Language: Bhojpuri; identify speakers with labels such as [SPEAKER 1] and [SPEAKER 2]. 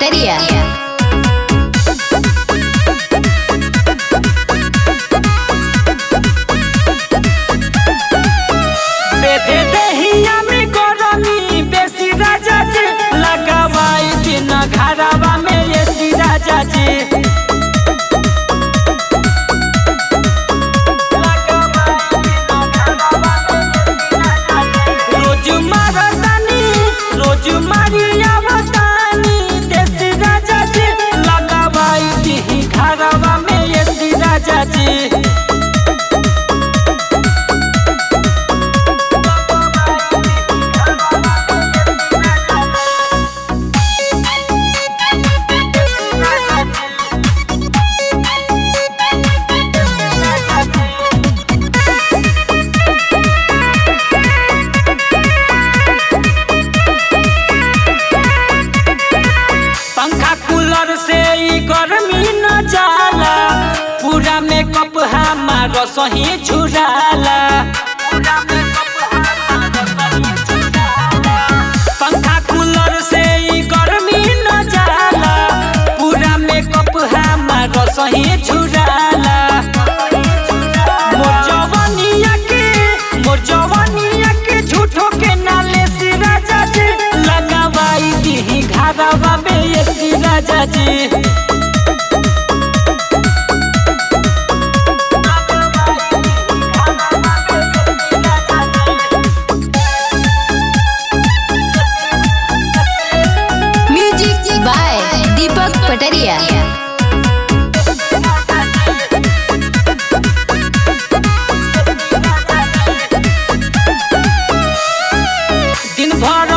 [SPEAKER 1] पटरिया।
[SPEAKER 2] घरवा में ये राजा जी रोज मारतानी रोज मारिया बतानी देसी राजा जी लगावाई दी घरवा में ये राजा जी। पंखा कूलर से ई गर्मी न जाला पूरा मेकअप हमार सही झुराला। पंखा कूलर से ई गर्मी न जाला पूरा मेकअप हमार सही झुराला। मोर जवानिया के झूठो के नाले से राजा जी लगावाई दी घरवा में ये राजा जी।
[SPEAKER 1] म्यूजिक बाय दीपक पटरिया।
[SPEAKER 2] दिन भर